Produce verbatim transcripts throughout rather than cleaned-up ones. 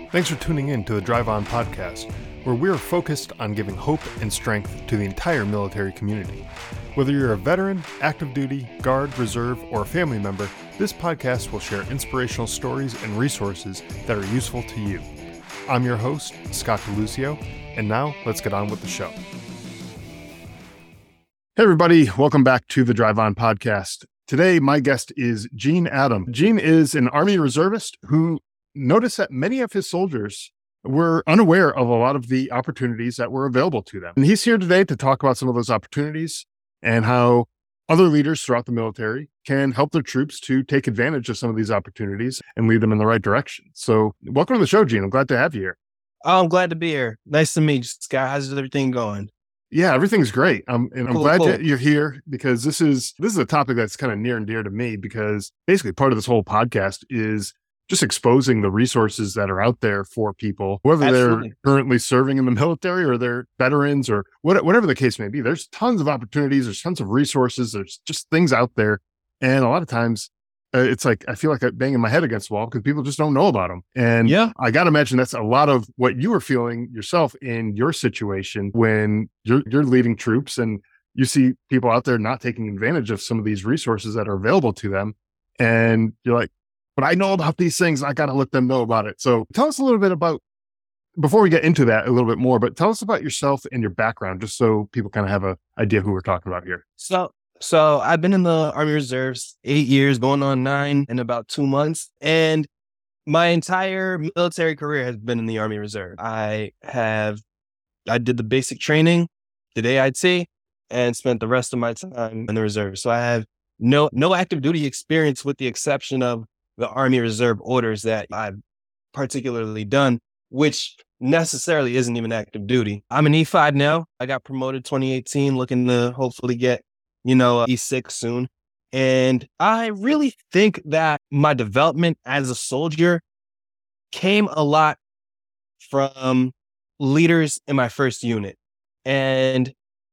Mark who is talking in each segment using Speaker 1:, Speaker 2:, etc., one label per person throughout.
Speaker 1: Thanks for tuning in to the Drive On podcast, where we are focused on giving hope and strength to the entire military community. Whether you're a veteran, active duty, guard, reserve, or a family member, this podcast will share inspirational stories and resources that are useful to you. I'm your host, Scott DeLucio, and now let's get on with the show. Hey everybody, welcome back to the Drive On podcast. Today, my guest is Gene Adam. Gene is an Army reservist who noticed that many of his soldiers were unaware of a lot of the opportunities that were available to them. And he's here today to talk about some of those opportunities and how other leaders throughout the military can help their troops to take advantage of some of these opportunities and lead them in the right direction. So welcome to the show, Gene. I'm glad to have you here.
Speaker 2: Oh, I'm glad to be here. Nice to meet you, Scott. How's everything going?
Speaker 1: Yeah, everything's great. Um, and I'm
Speaker 2: Cool,
Speaker 1: glad
Speaker 2: cool.
Speaker 1: that you're here because this is this is a topic that's kind of near and dear to me because basically part of this whole podcast is just exposing the resources that are out there for people, whether
Speaker 2: Absolutely.
Speaker 1: they're currently serving in the military or they're veterans or what, whatever the case may be. There's tons of opportunities. There's tons of resources. There's just things out there. And a lot of times uh, it's like, I feel like I'm banging my head against the wall because people just don't know about them. And
Speaker 2: Yeah.
Speaker 1: I got to imagine that's a lot of what you were feeling yourself in your situation when you're, you're leading troops and you see people out there not taking advantage of some of these resources that are available to them. And you're like, but I know about these things. I got to let them know about it. So tell us a little bit about, before we get into that a little bit more, but tell us about yourself and your background, just so people kind of have an idea who we're talking about here.
Speaker 2: So, so I've been in the Army Reserves eight years, going on nine in about two months. And my entire military career has been in the Army Reserve. I have, I did the basic training, did A I T, and spent the rest of my time in the reserve. So I have no, no active duty experience with the exception of the Army Reserve orders that I've particularly done, which necessarily isn't even active duty. I'm an E five now. I got promoted twenty eighteen, looking to hopefully get, you know, E six soon. And I really think that my development as a soldier came a lot from leaders in my first unit. And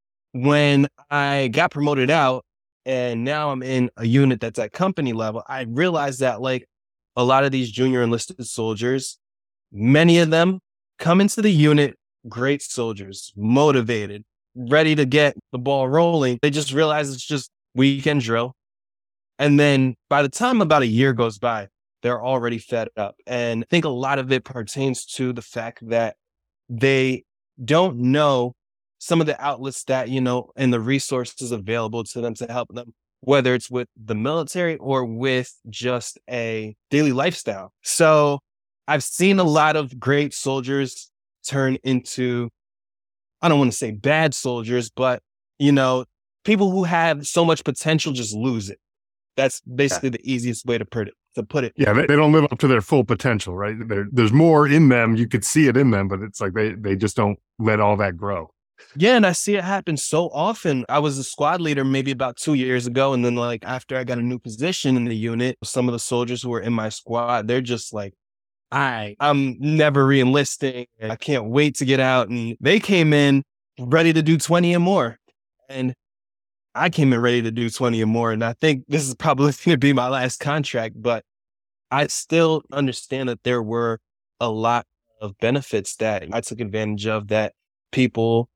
Speaker 2: when I got promoted out, and now I'm in a unit that's at company level, I realized that like a lot of these junior enlisted soldiers, many of them come into the unit, great soldiers, motivated, ready to get the ball rolling. They just realize it's just weekend drill. And then by the time about a year goes by, they're already fed up. And I think a lot of it pertains to the fact that they don't know some of the outlets that, you know, and the resources available to them to help them, whether it's with the military or with just a daily lifestyle. So I've seen a lot of great soldiers turn into, I don't want to say bad soldiers, but, you know, people who have so much potential just lose it. That's basically the easiest way to put it. To put it.
Speaker 1: Yeah, they, they don't live up to their full potential, right? There, there's more in them. You could see it in them, but it's like they, they just don't let all that grow.
Speaker 2: Yeah, and I see it happen so often. I was a squad leader maybe about two years ago. And then like after I got a new position in the unit, some of the soldiers who were in my squad, they're just like, I, I'm never re-enlisting. I can't wait to get out. And they came in ready to do twenty and more. And I came in ready to do twenty and more. And I think this is probably going to be my last contract, but I still understand that there were a lot of benefits that I took advantage of that people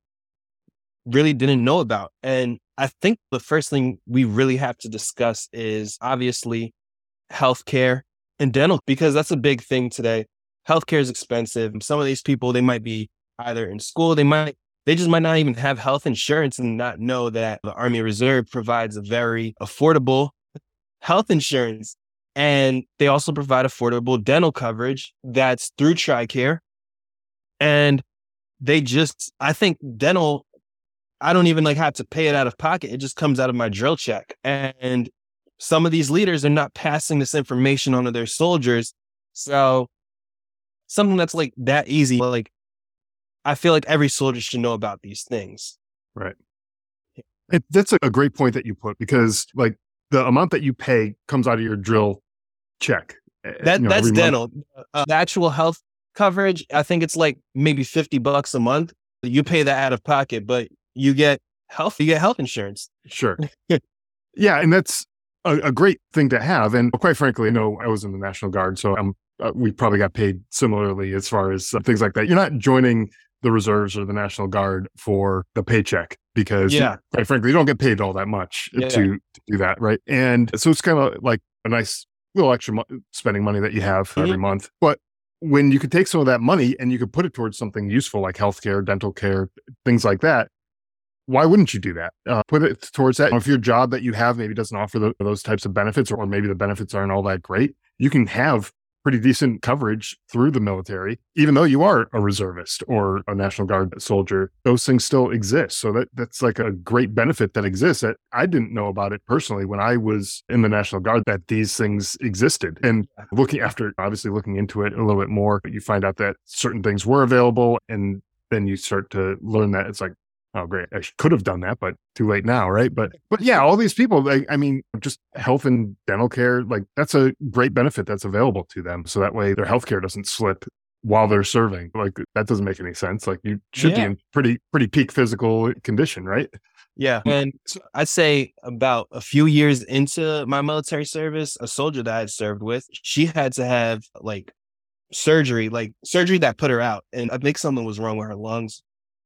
Speaker 2: really didn't know about. And I think the first thing we really have to discuss is obviously healthcare and dental, because that's a big thing today. Healthcare is expensive. Some of these people, they might be either in school, they might, they just might not even have health insurance and not know that the Army Reserve provides a very affordable health insurance. And they also provide affordable dental coverage that's through TRICARE. And they just, I think dental, I don't even like have to pay it out of pocket. It just comes out of my drill check. And some of these leaders are not passing this information on to their soldiers. So something that's like that easy, like I feel like every soldier should know about these things.
Speaker 1: Right. It, that's a great point that you put because like the amount that you pay comes out of your drill check.
Speaker 2: That
Speaker 1: you know,
Speaker 2: That's dental. Uh, the actual health coverage, I think it's like maybe fifty bucks a month. You pay that out of pocket, but you get health, you get health insurance.
Speaker 1: Sure. Yeah. And that's a, a great thing to have. And quite frankly, you know, I was in the National Guard, so I'm uh, we probably got paid similarly as far as uh, things like that. You're not joining the reserves or the National Guard for the paycheck because,
Speaker 2: Yeah.
Speaker 1: quite frankly, you don't get paid all that much
Speaker 2: Yeah.
Speaker 1: to, to do that, right? And so it's kind of like a nice little extra mo- spending money that you have
Speaker 2: Mhm.
Speaker 1: every month. But when you could take some of that money and you could put it towards something useful like healthcare, dental care, things like that, why wouldn't you do that? Uh, put it towards that. If your job that you have maybe doesn't offer the, those types of benefits, or maybe the benefits aren't all that great, you can have pretty decent coverage through the military, even though you are a reservist or a National Guard soldier. Those things still exist. So that that's like a great benefit that exists that I didn't know about it personally when I was in the National Guard, that these things existed. And looking after, obviously looking into it a little bit more, you find out that certain things were available. And then you start to learn that it's like, oh, great. I could have done that, but too late now, right? But but yeah, all these people, like, I mean, just health and dental care, like that's a great benefit that's available to them. So that way their healthcare doesn't slip while they're serving. Like that doesn't make any sense. Like you should
Speaker 2: Yeah.
Speaker 1: be in pretty pretty peak physical condition, right?
Speaker 2: Yeah. And so I'd say about a few years into my military service, a soldier that I had served with, she had to have like surgery, like surgery that put her out. And I think something was wrong with her lungs.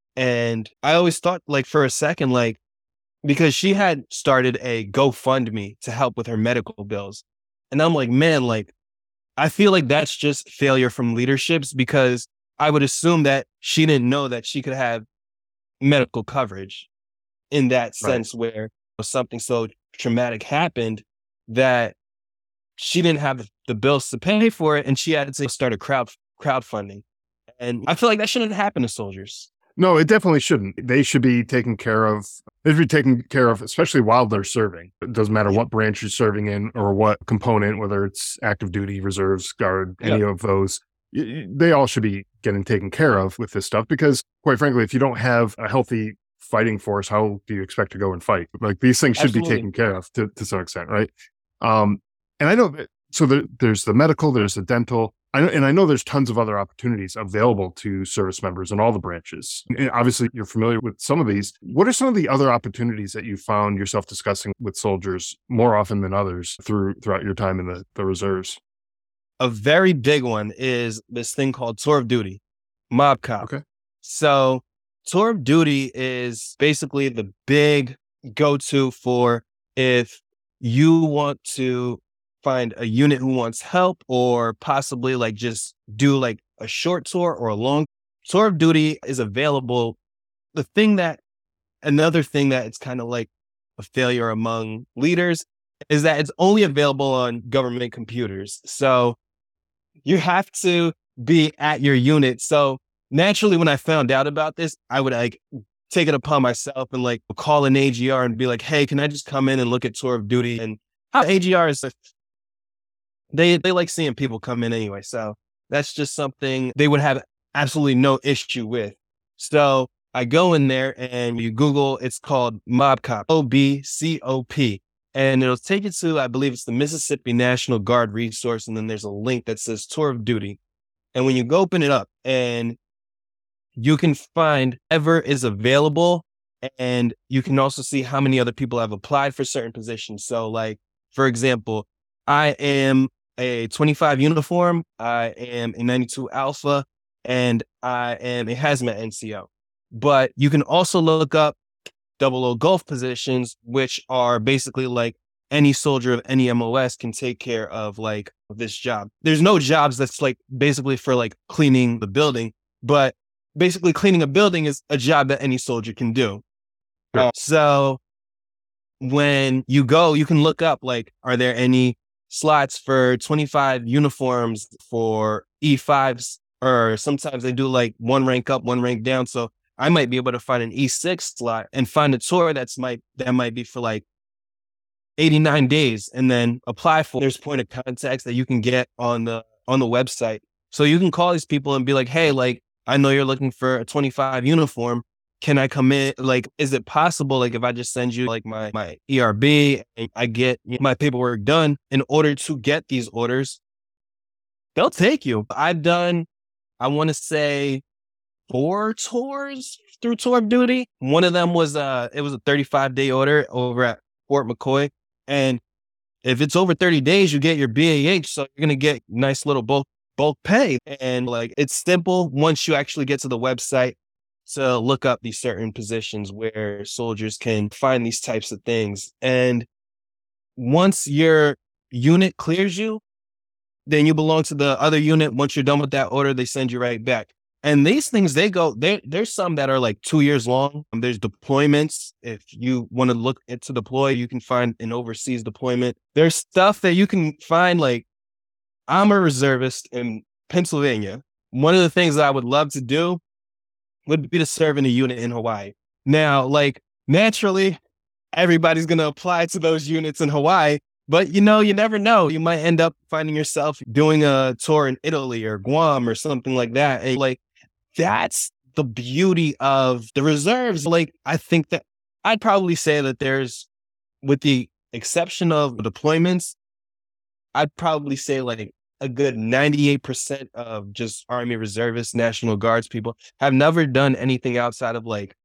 Speaker 2: And I always thought, like, for a second, like, because she had started a GoFundMe to help with her medical bills. And I'm like, man, like, I feel like that's just failure from leaderships, because I would assume that she didn't know that she could have medical coverage in that
Speaker 1: Right.
Speaker 2: sense, where something so traumatic happened that she didn't have the bills to pay for it. And she had to start a crowd crowdfunding. And I feel like that shouldn't happen to soldiers.
Speaker 1: No, it definitely shouldn't. They should be taken care of. They should be taken care of, especially while they're serving. It doesn't matter what branch you're serving in or what component, whether it's active duty, reserves, guard, any of those. y- y- They all should be getting taken care of with this stuff because, quite frankly, if you don't have a healthy fighting force, how do you expect to go and fight? Like these things should
Speaker 2: Absolutely.
Speaker 1: be taken care of to, to some extent, right? Um, and I know that, so there, there's the medical, there's the dental. I know, and I know there's tons of other opportunities available to service members in all the branches. And obviously, you're familiar with some of these. What are some of the other opportunities that you found yourself discussing with soldiers more often than others through throughout your time in the, the reserves?
Speaker 2: A very big one is this thing called tour of duty, mob cop.
Speaker 1: Okay.
Speaker 2: So tour of duty is basically the big go-to for if you want to find a unit who wants help, or possibly like just do like a short tour or a long tour of duty is available. The thing that, another thing that it's kind of like a failure among leaders is that it's only available on government computers. So you have to be at your unit. So naturally, when I found out about this, I would like take it upon myself and like call an A G R and be like, hey, can I just come in and look at tour of duty? And how A G Rs, they, they like seeing people come in anyway. So that's just something they would have absolutely no issue with. So I go in there and you Google, it's called Mob Cop, O B C O P. And it'll take you to, I believe it's the Mississippi National Guard resource. And then there's a link that says tour of duty. And when you go open it up, and you can find whatever is available, and you can also see how many other people have applied for certain positions. So like, for example, I am a twenty-five uniform, I am a ninety-two Alpha, and I am a hazmat N C O. But you can also look up double O Gulf positions, which are basically like any soldier of any M O S can take care of like this job. There's no jobs that's like basically for like cleaning the building, but basically cleaning a building is a job that any soldier can do.
Speaker 1: Sure.
Speaker 2: Uh, so when you go, you can look up like, are there any slots for twenty-five uniforms for E fives? Or sometimes they do like one rank up, one rank down. So I might be able to find an E six slot and find a tour that's might that might be for like eighty-nine days, and then apply for. There's point of contacts that you can get on the on the website. So you can call these people and be like, hey, like, I know you're looking for a twenty-five uniform. Can I come in? Like, is it possible, like, if I just send you like my, my E R B and I get my paperwork done in order to get these orders, they'll take you. I've done, I want to say four tours through tour of duty. One of them was, uh, it was a thirty-five day order over at Fort McCoy. And if it's over thirty days, you get your B A H. So you're going to get nice little bulk bulk pay. And like, it's simple once you actually get to the website to look up these certain positions where soldiers can find these types of things. And once your unit clears you, then you belong to the other unit. Once you're done with that order, they send you right back. And these things, they go, there. There's some that are like two years long. There's deployments. If you want to look to deploy, you can find an overseas deployment. There's stuff that you can find, like, I'm a reservist in Pennsylvania. One of the things that I would love to do would be to serve in a unit in Hawaii. Now, like, naturally, everybody's going to apply to those units in Hawaii. But, you know, you never know. You might end up finding yourself doing a tour in Italy or Guam or something like that. And, like, that's the beauty of the reserves. Like, I think that I'd probably say that there's, with the exception of deployments, I'd probably say like a good ninety-eight percent of just Army reservists, National Guards people have never done anything outside of like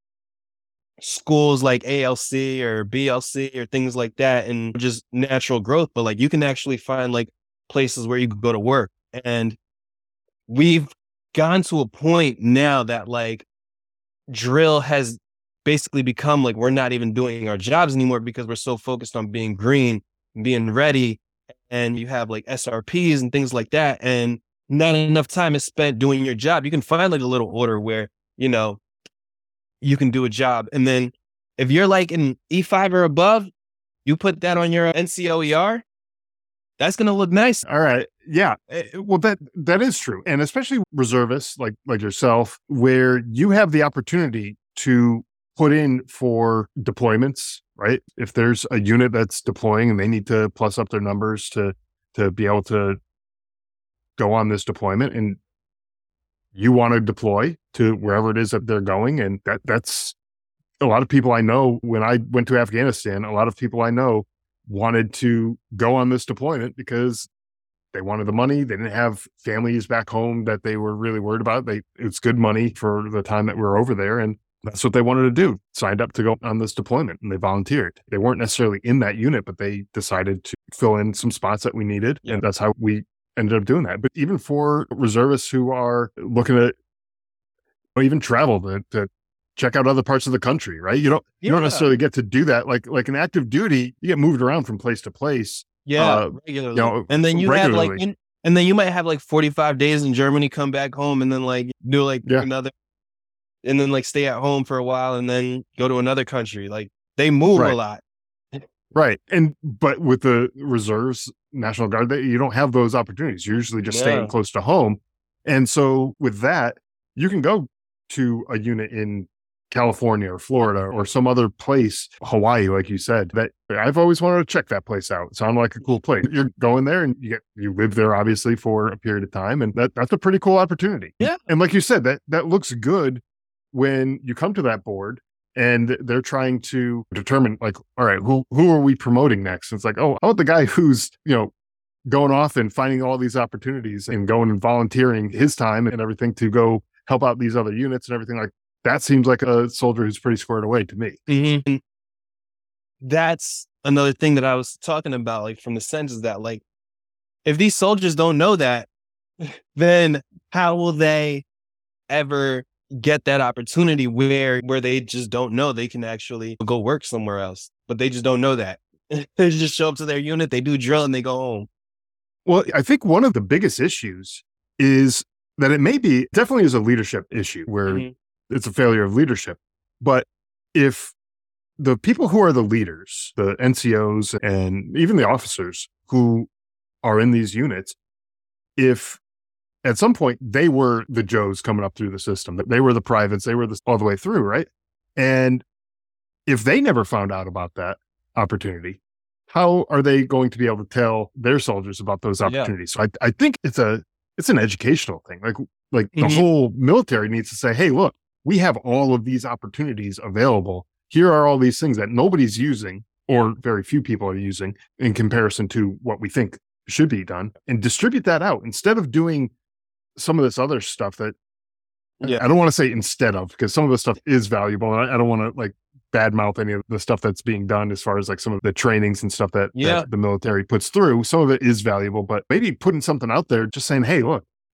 Speaker 2: schools like A L C or B L C or things like that, and just natural growth. But like, you can actually find like places where you could go to work. And we've gone to a point now that like drill has basically become like, we're not even doing our jobs anymore because we're so focused on being green, being ready. And you have like S R Ps and things like that. And not enough time is spent doing your job. You can find like a little order where, you know, you can do a job. And then if you're like in E five or above, you put that on your N C O E R, that's going to look nice.
Speaker 1: All right. Yeah. Eh, Well, that that is true. And especially reservists like like yourself, where you have the opportunity to put in for deployments, right? If there's a unit that's deploying and they need to plus up their numbers to to be able to go on this deployment, and you want to deploy to wherever it is that they're going, and that that's a lot of people I know. When I went to Afghanistan, a lot of people I know wanted to go on this deployment because they wanted the money. They didn't have families back home that they were really worried about. They it's good money for the time that we were over there, and that's what they wanted to do. Signed up to go on this deployment, and they volunteered. They weren't necessarily in that unit, but they decided to fill in some spots that we needed,
Speaker 2: Yeah.
Speaker 1: and that's how we ended up doing that. But even for reservists who are looking at, or even travel to, to check out other parts of the country, right? You don't you don't
Speaker 2: Yeah.
Speaker 1: necessarily get to do that. Like like an active duty, you get moved around from place to place.
Speaker 2: Yeah,
Speaker 1: Uh,
Speaker 2: regularly.
Speaker 1: you know,
Speaker 2: and then you have like,
Speaker 1: regularly.
Speaker 2: you, and then you might have like forty-five days in Germany, come back home, and then like do like
Speaker 1: Yeah.
Speaker 2: another, and then like stay at home for a while, and then go to another country. Like, they move
Speaker 1: Right.
Speaker 2: a lot.
Speaker 1: Right. And but with the reserves, National Guard, they, you don't have those opportunities. You're usually just
Speaker 2: Yeah.
Speaker 1: staying close to home. And so with that, you can go to a unit in California or Florida or some other place, Hawaii, like you said, that I've always wanted to check that place out. It sounded like a cool place. You're going there and you get, you live there obviously for a period of time. And that, that's a pretty cool opportunity.
Speaker 2: Yeah.
Speaker 1: And like you said, that, that looks good when you come to that board and they're trying to determine like, all right, who, who are we promoting next? And it's like, oh, how about the guy who's, you know, going off and finding all these opportunities and going and volunteering his time and everything to go help out these other units and everything. Like that seems like a soldier who's pretty squared away to me.
Speaker 2: Mm-hmm. That's another thing that I was talking about, like from the sense is that like, if these soldiers don't know that, then how will they ever get that opportunity where where they just don't know they can actually go work somewhere else, but they just don't know that. They just show up to their unit, they do drill, and they go home.
Speaker 1: Well, I think one of the biggest issues is that it may be definitely is a leadership issue where
Speaker 2: Mhm.
Speaker 1: it's a failure of leadership. But if the people who are the leaders, the N C Os and even the officers who are in these units, if at some point they were the Joes coming up through the system, that they were the privates, they were the, all the way through, right? And if they never found out about that opportunity, how are they going to be able to tell their soldiers about those
Speaker 2: Yeah.
Speaker 1: opportunities? So I, I think it's a it's an educational thing. Like like the
Speaker 2: Mhm.
Speaker 1: whole military needs to say, hey, look, we have all of these opportunities available. Here are all these things that nobody's using or very few people are using in comparison to what we think should be done, and distribute that out instead of doing some of this other stuff that
Speaker 2: Yeah.
Speaker 1: I don't want to say instead of, because some of the stuff is valuable. And I, I don't want to like badmouth any of the stuff that's being done as far as like some of the trainings and stuff that,
Speaker 2: Yeah.
Speaker 1: that the military puts through. Some of it is valuable, but maybe putting something out there, just saying, hey, look,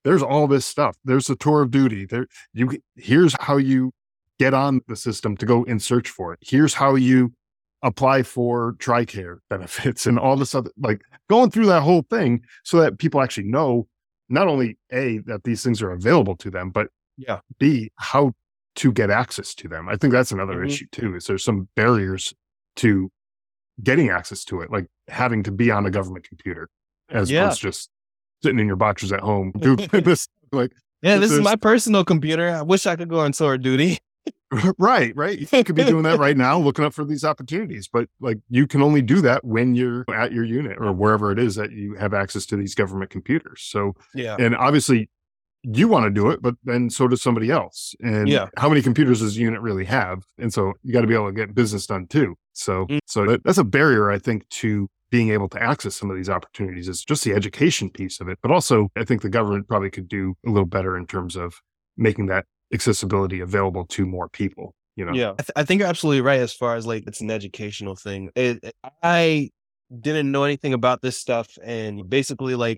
Speaker 1: there's all this stuff. There's a tour of duty. There, you here's how you get on the system to go and search for it. Here's how you apply for TRICARE benefits and all this other, like going through that whole thing so that people actually know not only A, that these things are available to them, but
Speaker 2: Yeah.
Speaker 1: B, how to get access to them. I think that's another
Speaker 2: Mhm.
Speaker 1: issue too, is there's some barriers to getting access to it, like having to be on a government computer as
Speaker 2: Yeah.
Speaker 1: opposed to just sitting in your boxers at home. Googling this, like,
Speaker 2: Yeah, this is
Speaker 1: there's-
Speaker 2: my personal computer. I wish I could go on tour duty.
Speaker 1: right, right. You could be doing that right now, looking up for these opportunities, but like you can only do that when you're at your unit or wherever it is that you have access to these government computers. So,
Speaker 2: Yeah.
Speaker 1: and obviously you want to do it, but then so does somebody else. And
Speaker 2: Yeah.
Speaker 1: how many computers does a unit really have? And so you got to be able to get business done too. So,
Speaker 2: Mm.
Speaker 1: so that, that's a barrier, I think, to being able to access some of these opportunities is just the education piece of it. But also, I think the government probably could do a little better in terms of making that accessibility available to more people. You know,
Speaker 2: Yeah, I, th- I think you're absolutely right as far as like it's an educational thing. It, it- I didn't know anything about this stuff, and basically, like,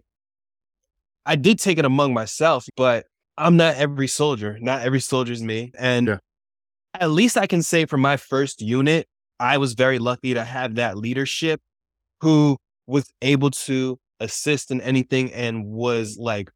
Speaker 2: I did take it among myself, but I'm not every soldier. Not every soldier is me, and
Speaker 1: Yeah.
Speaker 2: at least I can say for my first unit, I was very lucky to have that leadership who was able to assist in anything and was like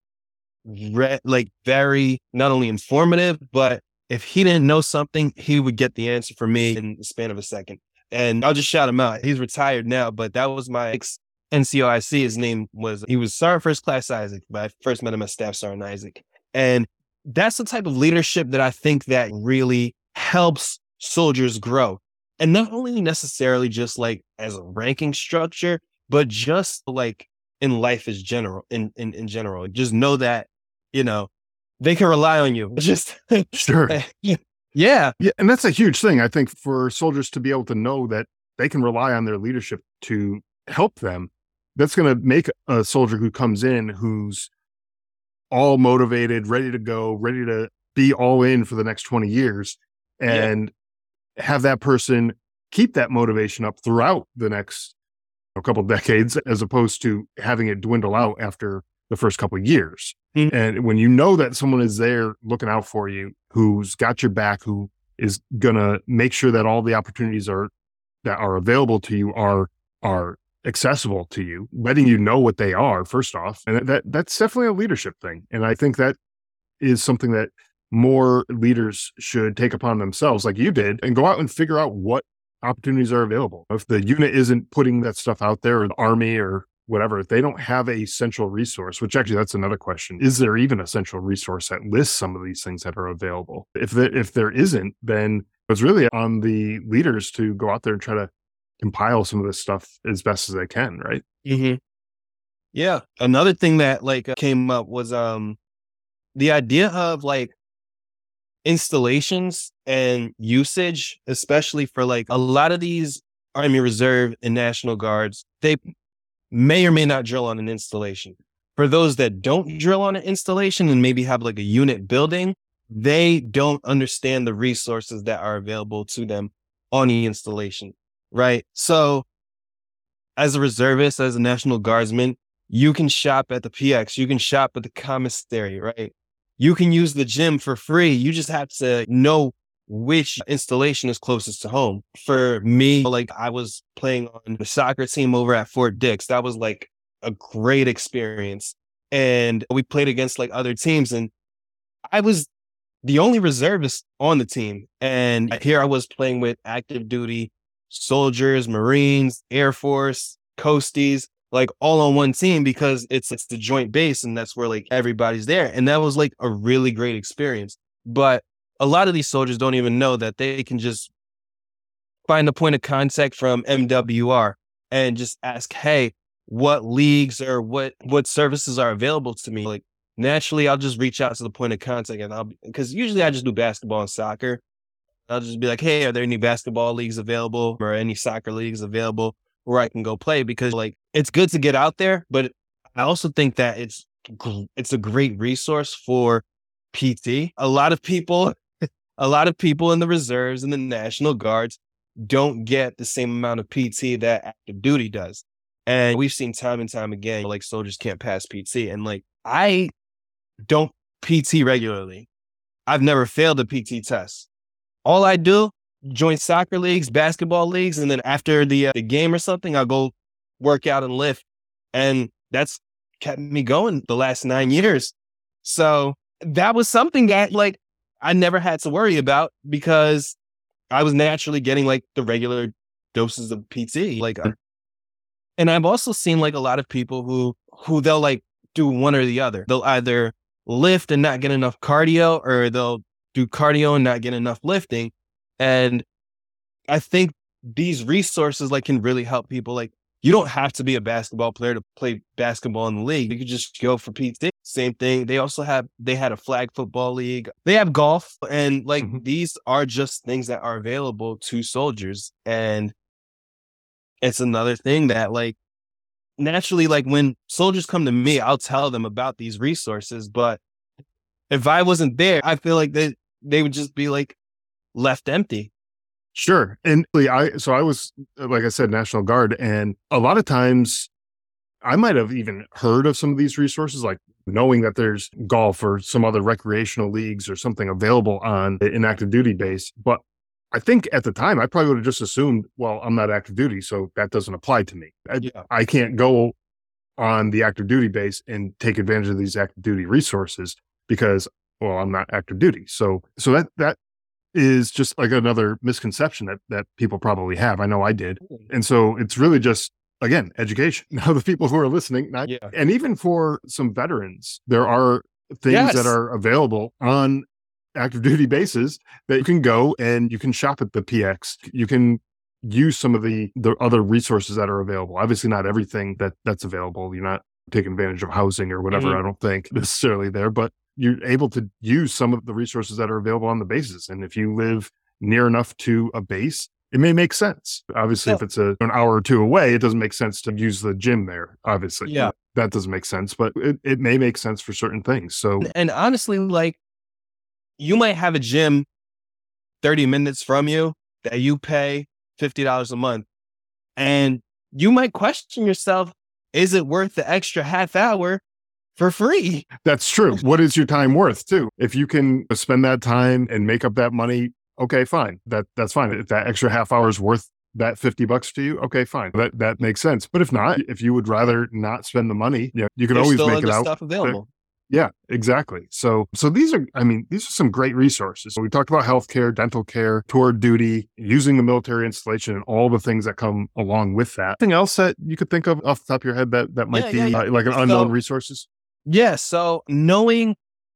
Speaker 2: re- like very not only informative, but if he didn't know something, he would get the answer for me in the span of a second. And I'll just shout him out. He's retired now, but that was my ex N C O I C. His name was, he was Sergeant First Class Isaac, but I first met him as Staff Sergeant Isaac. And that's the type of leadership that I think that really helps soldiers grow. And not only necessarily just like as a ranking structure, but just like in life as general, in, in, in general. Just know that, you know, they can rely on you. Just
Speaker 1: sure.
Speaker 2: yeah.
Speaker 1: Yeah. And that's a huge thing, I think, for soldiers to be able to know that they can rely on their leadership to help them. That's going to make a soldier who comes in who's all motivated, ready to go, ready to be all in for the next twenty years and yeah. have that person keep that motivation up throughout the next a couple decades, as opposed to having it dwindle out after the first couple of years. Mm-hmm. And when you know that someone is there looking out for you, who's got your back, who is going to make sure that all the opportunities are that are available to you are are accessible to you, letting you know what they are, first off. And that that's definitely a leadership thing. And I think that is something that more leaders should take upon themselves, like you did, and go out and figure out what opportunities are available. If the unit isn't putting that stuff out there, or the Army or whatever, if they don't have a central resource, which actually that's another question. Is there even a central resource that lists some of these things that are available? If there, if there isn't, then it's really on the leaders to go out there and try to compile some of this stuff as best as they can, right?
Speaker 2: Mm-hmm. Yeah. Another thing that like came up was um the idea of like installations and usage, especially for like a lot of these Army Reserve and National Guards, they may or may not drill on an installation. For those that don't drill on an installation and maybe have like a unit building, they don't understand the resources that are available to them on the installation, right? So as a reservist, as a National Guardsman, you can shop at the P X, you can shop at the commissary, right? You can use the gym for free. You just have to know which installation is closest to home. For me, like I was playing on the soccer team over at Fort Dix. That was like a great experience. And we played against like other teams, and I was the only reservist on the team. And here I was playing with active duty soldiers, Marines, Air Force, Coasties, like all on one team, because it's it's the joint base and that's where like everybody's there. And that was like a really great experience. But a lot of these soldiers don't even know that they can just find a point of contact from M W R and just ask, hey, what leagues or what what services are available to me? Like naturally, I'll just reach out to the point of contact, and I'll because usually I just do basketball and soccer. I'll just be like, hey, are there any basketball leagues available or any soccer leagues available where I can go play? Because like it's good to get out there, but I also think that it's it's a great resource for P T. A lot of people, a lot of people in the reserves and the National Guards don't get the same amount of P T that active duty does. And we've seen time and time again, like soldiers can't pass P T. And like, I don't P T regularly. I've never failed a P T test. All I do, join soccer leagues, basketball leagues, and then after the uh, the game or something, I'll go work out and lift. And that's kept me going the last nine years. So that was something that like I never had to worry about because I was naturally getting like the regular doses of P T. Like, and I've also seen like a lot of people who who they'll like do one or the other. They'll either lift and not get enough cardio, or they'll do cardio and not get enough lifting. And I think these resources like can really help people. Like, you don't have to be a basketball player to play basketball in the league. You could just go for P T. Same thing. They also have, they had a flag football league. They have golf. And like, mm-hmm. these are just things that are available to soldiers. And it's another thing that like, naturally, like when soldiers come to me, I'll tell them about these resources. But if I wasn't there, I feel like they, they would just be like left empty.
Speaker 1: Sure. And I, so I was, like I said, National Guard. And a lot of times I might have even heard of some of these resources, like knowing that there's golf or some other recreational leagues or something available on an active duty base. But I think at the time, I probably would have just assumed, well, I'm not active duty, so that doesn't apply to me. I, yeah. I can't go on the active duty base and take advantage of these active duty resources because, well, I'm not active duty. So, so that, that, is just like another misconception that, that people probably have. I know I did. And so it's really just, again, education. Now the people who are listening, not, yeah. and even for some veterans, there are things yes. that are available on active duty bases that you can go and you can shop at the P X. You can use some of the, the other resources that are available. Obviously not everything that that's available. You're not taking advantage of housing or whatever. Mm-hmm. I don't think necessarily there, but you're able to use some of the resources that are available on the bases. And if you live near enough to a base, it may make sense. Obviously, yeah. if it's a, an hour or two away, it doesn't make sense to use the gym there, obviously.
Speaker 2: Yeah.
Speaker 1: That doesn't make sense, but it, it may make sense for certain things. So,
Speaker 2: and honestly, like you might have a gym thirty minutes from you that you pay fifty dollars a month. And you might question yourself, is it worth the extra half hour for free?
Speaker 1: That's true. What is your time worth too? If you can spend that time and make up that money, okay, fine. That that's fine. If that extra half hour is worth that fifty bucks to you, okay, fine. That that makes sense. But if not, if you would rather not spend the money, you know, you can
Speaker 2: There's
Speaker 1: always
Speaker 2: still
Speaker 1: make
Speaker 2: other
Speaker 1: it out.
Speaker 2: Stuff available.
Speaker 1: Yeah, exactly. So so these are, I mean, these are some great resources. We talked about healthcare, dental care, tour duty, using the military installation, and all the things that come along with that. Anything else that you could think of off the top of your head that that might
Speaker 2: yeah,
Speaker 1: be
Speaker 2: yeah, yeah.
Speaker 1: Uh, like an unknown
Speaker 2: so,
Speaker 1: resources?
Speaker 2: Yeah. So knowing,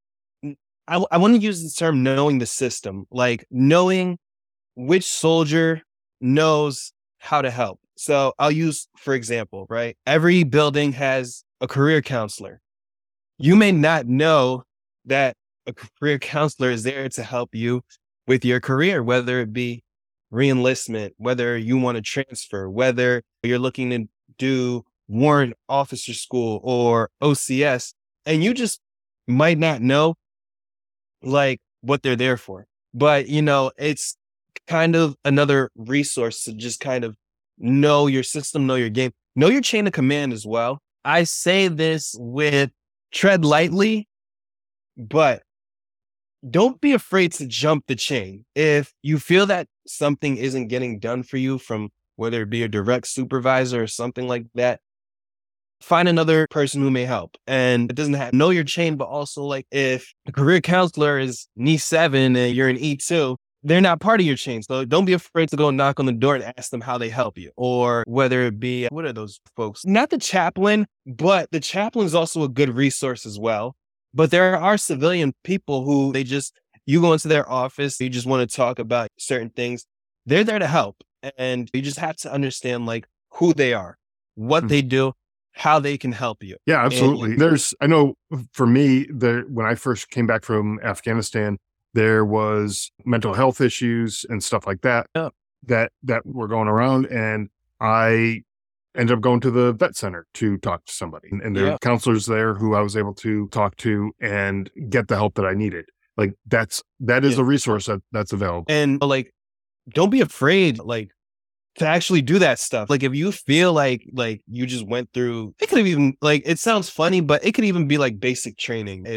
Speaker 2: I, I want to use the term knowing the system, like knowing which soldier knows how to help. So I'll use, for example, right? Every building has a career counselor. You may not know that a career counselor is there to help you with your career, whether it be reenlistment, whether you want to transfer, whether you're looking to do warrant officer school or O C S, and you just might not know like what they're there for. But, you know, it's kind of another resource to just kind of know your system, know your game, know your chain of command as well. I say this with tread lightly, but don't be afraid to jump the chain. If you feel that something isn't getting done for you from whether it be a direct supervisor or something like that, find another person who may help. And it doesn't have to know your chain, but also like if a career counselor is an E seven and you're an E two, they're not part of your chain. So don't be afraid to go knock on the door and ask them how they help you. Or whether it be, what are those folks? Not the chaplain, but the chaplain is also a good resource as well. But there are civilian people who they just, you go into their office, you just want to talk about certain things. They're there to help. And you just have to understand like who they are, what mm-hmm. they do, how they can help you.
Speaker 1: Yeah, absolutely. And, There's, I know for me, there, when I first came back from Afghanistan, there was mental health issues and stuff like that,
Speaker 2: yeah.
Speaker 1: that, that were going around. And I ended up going to the vet center to talk to somebody. And, and there
Speaker 2: yeah.
Speaker 1: were counselors there who I was able to talk to and get the help that I needed. Like that's, that is
Speaker 2: yeah.
Speaker 1: a resource that, that's available.
Speaker 2: And like, don't be afraid, like, to actually do that stuff. Like if you feel like, like you just went through, it could have even like, it sounds funny, but it could even be like basic training. If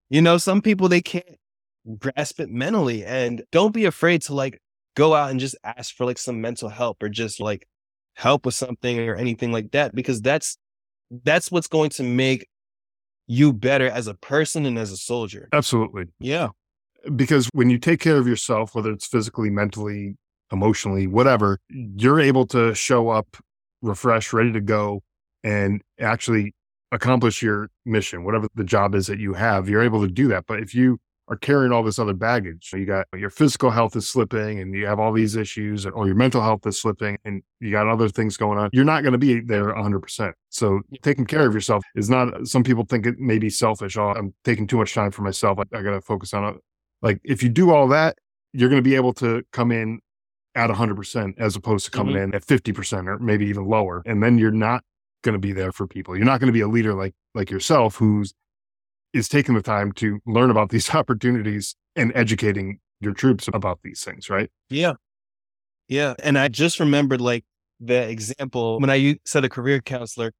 Speaker 2: You know, some people, they can't grasp it mentally, and don't be afraid to like go out and just ask for like some mental help or just like help with something or anything like that, because that's that's what's going to make you better as a person and as a soldier.
Speaker 1: Absolutely.
Speaker 2: Yeah.
Speaker 1: Because when you take care of yourself, whether it's physically, mentally, emotionally, whatever, you're able to show up refreshed, ready to go, and actually accomplish your mission, whatever the job is that you have. You're able to do that. But if you are carrying all this other baggage, you got your physical health is slipping and you have all these issues, or your mental health is slipping and you got other things going on, you're not going to be there one hundred percent. So taking care of yourself is not, some people think it may be selfish. Oh, I'm taking too much time for myself. I, I got to focus on it. Like if you do all that, you're going to be able to come in at one hundred percent as opposed to coming
Speaker 2: Mm-hmm.
Speaker 1: in at fifty percent or maybe even lower. And then you're not going to be there for people. You're not going to be a leader like like yourself who's is taking the time to learn about these opportunities and educating your troops about these things, right?
Speaker 2: Yeah. Yeah. And I just remembered like the example when I u- said a career counselor,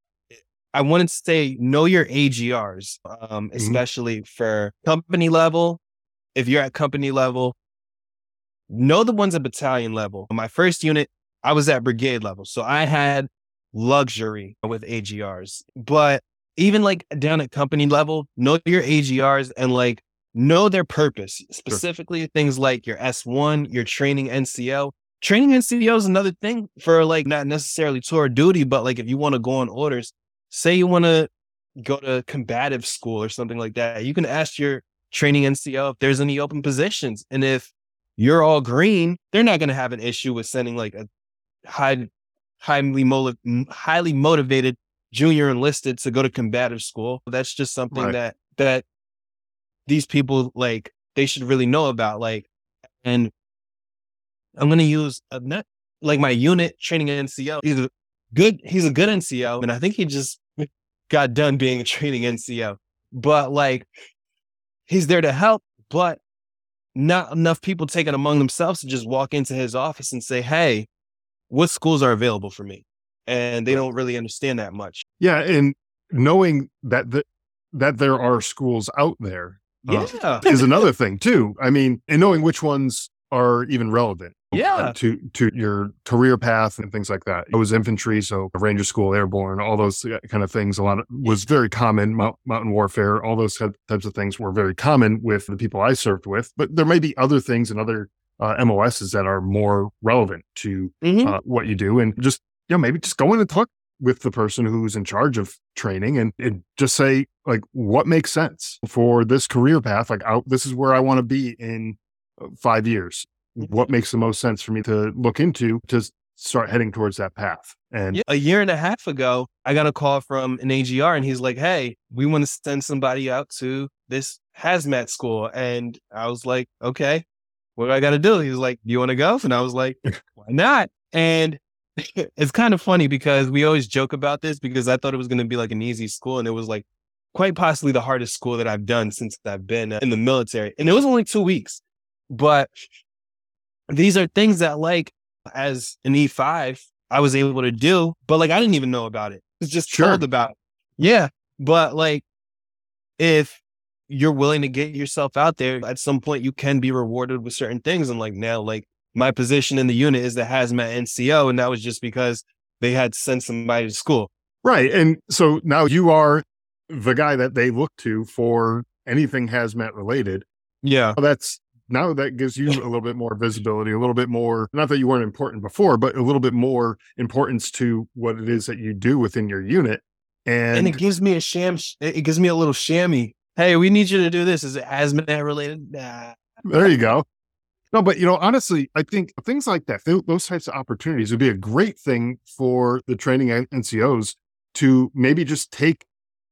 Speaker 2: I wanted to say, know your A G Rs, um,
Speaker 1: Mhm.
Speaker 2: especially for company level. If you're at company level, know the ones at battalion level. My first unit, I was at brigade level. So I had luxury with A G Rs. But even like down at company level, know your A G Rs and like know their purpose. Specifically things like your S one, your training N C O. Training N C O is another thing for like not necessarily tour duty, but like if you want to go on orders, say you want to go to combative school or something like that, you can ask your training N C O if there's any open positions. And if you're all green, they're not going to have an issue with sending like a high, highly, mo- highly motivated junior enlisted to go to combative school. That's just something
Speaker 1: Right.
Speaker 2: that, that these people, like, they should really know about. Like, and I'm going to use a net, like my unit training N C O. He's a good, he's a good N C O. And I think he just got done being a training N C O, but like, he's there to help, but not enough people take it among themselves to just walk into his office and say, hey, what schools are available for me? And they don't really understand that much.
Speaker 1: Yeah. And knowing that the, that there are schools out there uh,
Speaker 2: Yeah.
Speaker 1: is another thing too. I mean, and knowing which ones are even relevant
Speaker 2: Yeah.
Speaker 1: uh, to to your career path and things like that. I was infantry, so Ranger School, Airborne, all those kind of things. A lot of was very common. Mount, mountain warfare, all those types of things were very common with the people I served with. But there may be other things and other uh, M O Ss that are more relevant to
Speaker 2: Mhm.
Speaker 1: uh, what you do, and just you know maybe just go in and talk with the person who's in charge of training and, and just say like what makes sense for this career path. Like I, this is where I want to be in five years. What makes the most sense for me to look into to start heading towards that path? And
Speaker 2: Yeah. A year and a half ago, I got a call from an A G R and he's like, hey, we want to send somebody out to this hazmat school. And I was like, okay, what do I got to do? He was like, do you want to go? And I was like, why not? And it's kind of funny because we always joke about this because I thought it was going to be like an easy school. And it was like quite possibly the hardest school that I've done since I've been in the military. And it was only two weeks. But these are things that, like, as an E five, I was able to do, but like, I didn't even know about it. It's just
Speaker 1: Sure.
Speaker 2: told about it. Yeah. But like, if you're willing to get yourself out there, at some point you can be rewarded with certain things. And like now, like my position in the unit is the hazmat N C O. And that was just because they had sent somebody to school.
Speaker 1: right. And so now you are the guy that they look to for anything hazmat related.
Speaker 2: Yeah.
Speaker 1: That's now that gives you a little bit more visibility, a little bit more, not that you weren't important before, but a little bit more importance to what it is that you do within your unit. And,
Speaker 2: And it gives me a sham. It gives me a little chamois. Hey, we need you to do this. Is it hazmat related? Nah.
Speaker 1: there you go. No, but you know, honestly, I think things like that, th- those types of opportunities would be a great thing for the training N C Os to maybe just take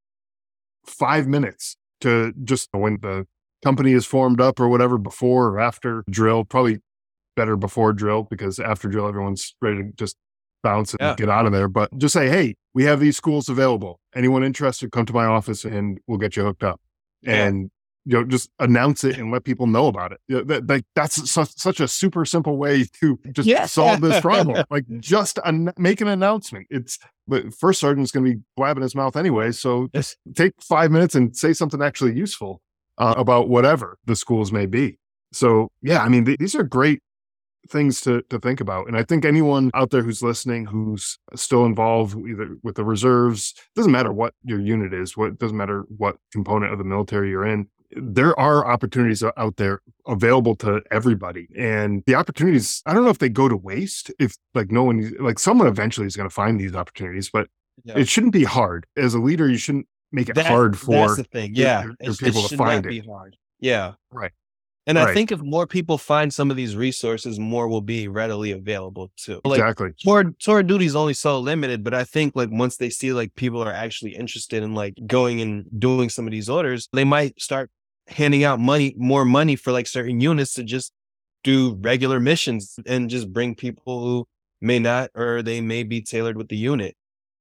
Speaker 1: five minutes to just when the company is formed up or whatever, before or after drill, probably better before drill because after drill, everyone's ready to just bounce and
Speaker 2: Yeah.
Speaker 1: get out of there. But just say, hey, we have these schools available. Anyone interested, come to my office and we'll get you hooked up.
Speaker 2: Yeah.
Speaker 1: And you know, just announce it and let people know about it. You know, that, that, that's su- such a super simple way to just
Speaker 2: Yeah.
Speaker 1: solve this problem. Like just an- make an announcement. It's but first sergeant's going to be blabbing his mouth anyway. So
Speaker 2: Yes.
Speaker 1: take five minutes and say something actually useful. uh, about whatever the schools may be. So yeah, I mean, th- these are great things to to think about. And I think anyone out there who's listening, who's still involved either with the reserves, doesn't matter what your unit is, what doesn't matter what component of the military you're in, there are opportunities out there available to everybody. And the opportunities, I don't know if they go to waste, if like no one, like someone eventually is going to find these opportunities, but
Speaker 2: Yeah.
Speaker 1: it shouldn't be hard. As a leader, you shouldn't make it
Speaker 2: That,
Speaker 1: hard
Speaker 2: that's
Speaker 1: for
Speaker 2: the thing.
Speaker 1: your,
Speaker 2: Yeah.
Speaker 1: your,
Speaker 2: It,
Speaker 1: your
Speaker 2: sh- it
Speaker 1: people to
Speaker 2: should
Speaker 1: find
Speaker 2: not
Speaker 1: it.
Speaker 2: be hard. Yeah.
Speaker 1: Right.
Speaker 2: And I
Speaker 1: Right.
Speaker 2: think if more people find some of these resources, more will be readily available too. Like
Speaker 1: Exactly.
Speaker 2: tour tour duty is only so limited, but I think like once they see like people are actually interested in like going and doing some of these orders, they might start handing out money, more money for like certain units to just do regular missions and just bring people who may not, or they may be tailored with the unit.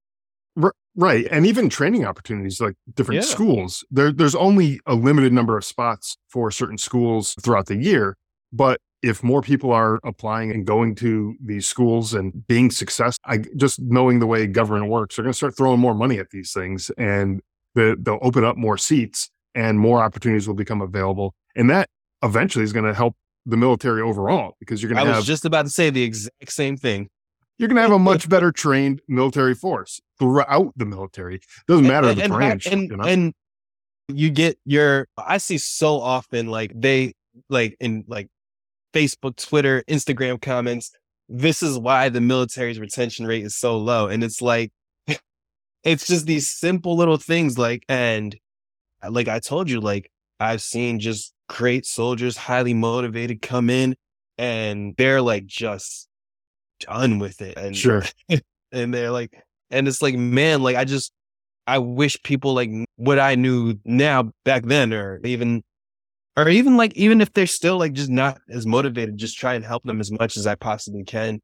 Speaker 1: R- Right. And even training opportunities, like different
Speaker 2: Yeah.
Speaker 1: schools, there, there's only a limited number of spots for certain schools throughout the year. But if more people are applying and going to these schools and being successful, I just knowing the way government works, they're going to start throwing more money at these things, and the, they'll open up more seats and more opportunities will become available. And that eventually is going to help the military overall, because you're
Speaker 2: I
Speaker 1: going to
Speaker 2: was
Speaker 1: have
Speaker 2: just about to say the exact same thing.
Speaker 1: you're going to have a much better trained military force throughout the military. Doesn't matter the
Speaker 2: and,
Speaker 1: branch.
Speaker 2: and,
Speaker 1: you know?
Speaker 2: and you get your, I see so often, like they, like in like Facebook, Twitter, Instagram comments, this is why the military's retention rate is so low. And it's like, it's just these simple little things like, and like I told you, like I've seen just great soldiers, highly motivated, come in and they're like just done with it. And
Speaker 1: Sure.
Speaker 2: and they're like, and it's like, man, like I just, I wish people like what I knew now back then, or even, or even like, even if they're still like just not as motivated, just try and help them as much as I possibly can.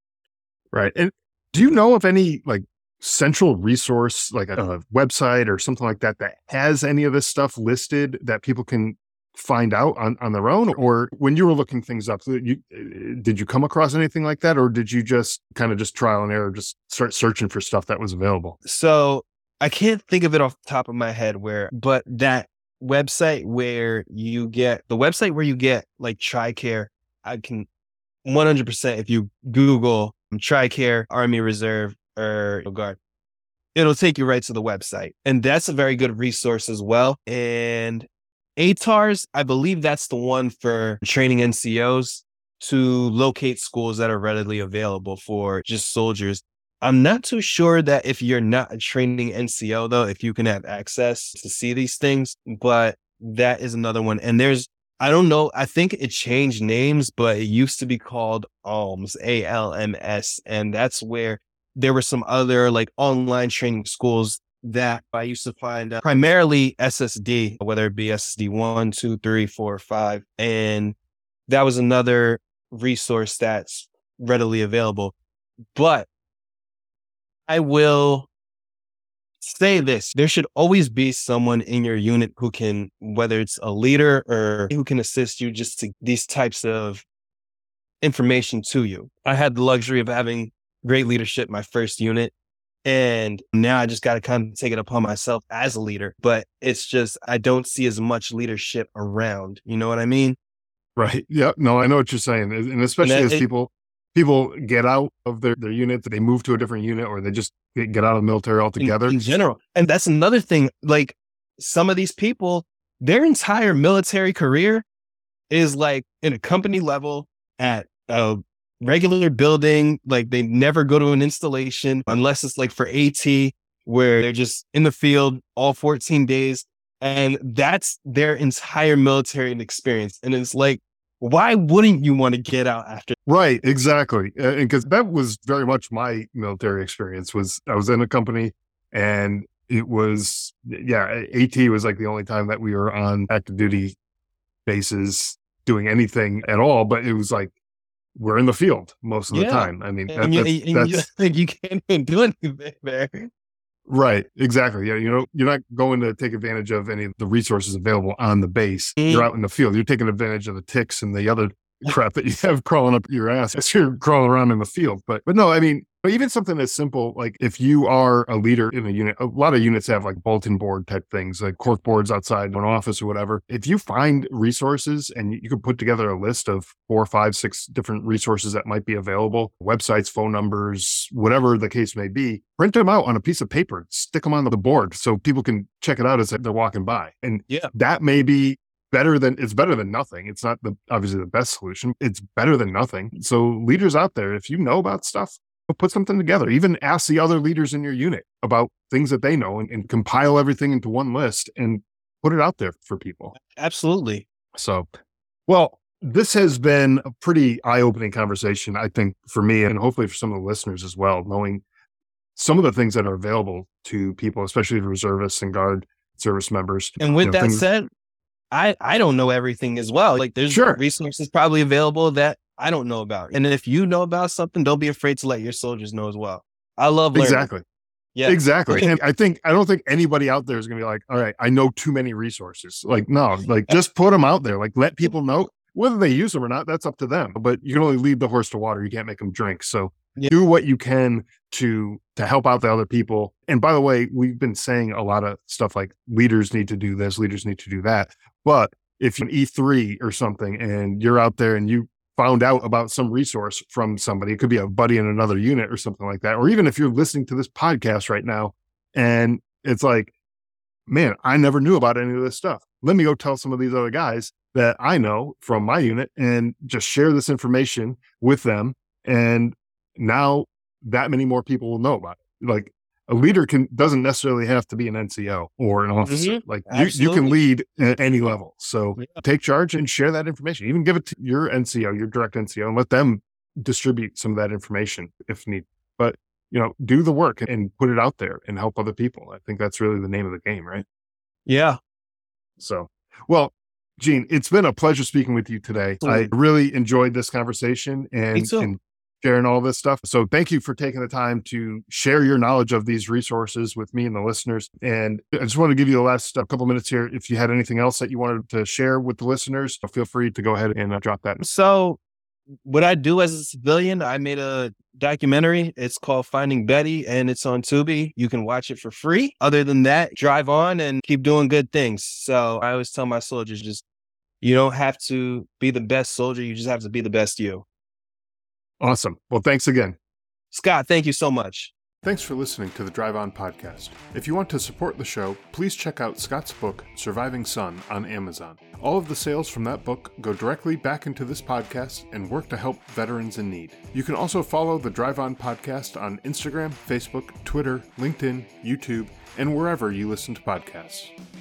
Speaker 1: Right. And do you know of any like central resource, like a, a website or something like that, that has any of this stuff listed that people can find out on, on their own? Or when you were looking things up, you, did you come across anything like that? Or did you just kind of just trial and error, just start searching for stuff that was available?
Speaker 2: So I can't think of it off the top of my head where, but that website where you get, the website where you get like TRICARE, I can one hundred percent, if you Google TRICARE, Army Reserve, or Guard, it'll take you right to the website. And that's a very good resource as well. And A T A R S, I believe that's the one for training N C Os to locate schools that are readily available for just soldiers. I'm not too sure that if you're not a training N C O, though, if you can have access to see these things, but that is another one. And there's, I don't know, I think it changed names, but it used to be called ALMS, A L M S. And that's where there were some other like online training schools that I used to find, uh, primarily S S D, whether it be S S D one, two, three, four, five. And that was another resource that's readily available. But I will say this, there should always be someone in your unit who can, whether it's a leader or who can assist you just to these types of information to you. I had the luxury of having great leadership my first unit. And now I just got to kind of take it upon myself as a leader, but it's just, I don't see as much leadership around. You know what I mean?
Speaker 1: Right. Yeah. No, I know what you're saying. And especially
Speaker 2: And
Speaker 1: as
Speaker 2: it-
Speaker 1: people, people get out of their, their unit, they move to a different unit, or they just get get out of the military
Speaker 2: in,
Speaker 1: altogether.
Speaker 2: in general. And that's another thing. Like some of these people, their entire military career is like in a company level at a regular building. Like they never go to an installation unless it's like for AT, where they're just in the field all fourteen days. And that's their entire military experience. And it's like, why wouldn't you want to get out after?
Speaker 1: Right, exactly. Uh, and because that was very much my military experience. Was I was in a company, and it was, yeah, AT was like the only time that we were on active duty bases doing anything at all. But it was like we're in the field most of the
Speaker 2: Yeah.
Speaker 1: time. I mean, that,
Speaker 2: And, you,
Speaker 1: that's,
Speaker 2: and you,
Speaker 1: that's
Speaker 2: like, you can't even do anything there.
Speaker 1: right, exactly. Yeah, you know, you're not going to take advantage of any of the resources available on the base.
Speaker 2: Mm.
Speaker 1: You're out in the field. You're taking advantage of the ticks and the other crap that you have crawling up your ass as you're crawling around in the field. But but no, I mean, but even something as simple, like if you are a leader in a unit, a lot of units have like bulletin board type things, like cork boards outside an office or whatever. If you find resources and you could put together a list of four, five, six different resources that might be available, websites, phone numbers, whatever the case may be, print them out on a piece of paper, stick them on the board so people can check it out as they're walking by. And
Speaker 2: Yeah.
Speaker 1: that may be better than, it's better than nothing. It's not the obviously the best solution. It's better than nothing. So leaders out there, if you know about stuff, put something together. Even ask the other leaders in your unit about things that they know and, and compile everything into one list and put it out there for people.
Speaker 2: Absolutely.
Speaker 1: So, well, this has been a pretty eye-opening conversation, I think, for me and hopefully for some of the listeners as well, knowing some of the things that are available to people, especially the reservists and guard service members.
Speaker 2: And with
Speaker 1: You know,
Speaker 2: that
Speaker 1: things-
Speaker 2: said, I, I don't know everything as well. Like there's
Speaker 1: Sure.
Speaker 2: resources probably available that I don't know about. And if you know about something, don't be afraid to let your soldiers know as well. I love learning.
Speaker 1: Exactly.
Speaker 2: Yeah.
Speaker 1: Exactly. And I think, I don't think anybody out there is going to be like, all right, I know too many resources. Like, no, like just put them out there. Like let people know whether they use them or not. That's up to them, but you can only lead the horse to water. You can't make them drink. So
Speaker 2: Yeah.
Speaker 1: do what you can to, to help out the other people. And by the way, we've been saying a lot of stuff like leaders need to do this, leaders need to do that. But if you're an E three or something and you're out there and you found out about some resource from somebody, it could be a buddy in another unit or something like that. Or even if you're listening to this podcast right now and it's like, man, I never knew about any of this stuff. Let me go tell some of these other guys that I know from my unit and just share this information with them. And now that many more people will know about it. Like a leader can doesn't necessarily have to be an N C O or an officer.
Speaker 2: Mhm.
Speaker 1: Like you, you
Speaker 2: Absolutely.
Speaker 1: can lead at any level. So
Speaker 2: Yeah.
Speaker 1: take charge and share that information. Even give it to your N C O, your direct N C O, and let them distribute some of that information if need. But you know, do the work and put it out there and help other people. I think that's really the name of the game, right?
Speaker 2: Yeah.
Speaker 1: So, well, Gene, it's been a pleasure speaking with you today. I really enjoyed this conversation and,
Speaker 2: Me too.
Speaker 1: and sharing all this stuff. So thank you for taking the time to share your knowledge of these resources with me and the listeners. And I just want to give you the last uh, couple minutes here. If you had anything else that you wanted to share with the listeners, feel free to go ahead and uh, drop that.
Speaker 2: So what I do as a civilian, I made a documentary. It's called Finding Betty and it's on Tubi. You can watch it for free. Other than that, drive on and keep doing good things. So I always tell my soldiers, just, you don't have to be the best soldier. You just have to be the best you.
Speaker 1: Awesome. Well, thanks again.
Speaker 2: Scott, thank you so much.
Speaker 1: Thanks for listening to the Drive On podcast. If you want to support the show, please check out Scott's book, Surviving Son, on Amazon. All of the sales from that book go directly back into this podcast and work to help veterans in need. You can also follow the Drive On podcast on Instagram, Facebook, Twitter, LinkedIn, YouTube, and wherever you listen to podcasts.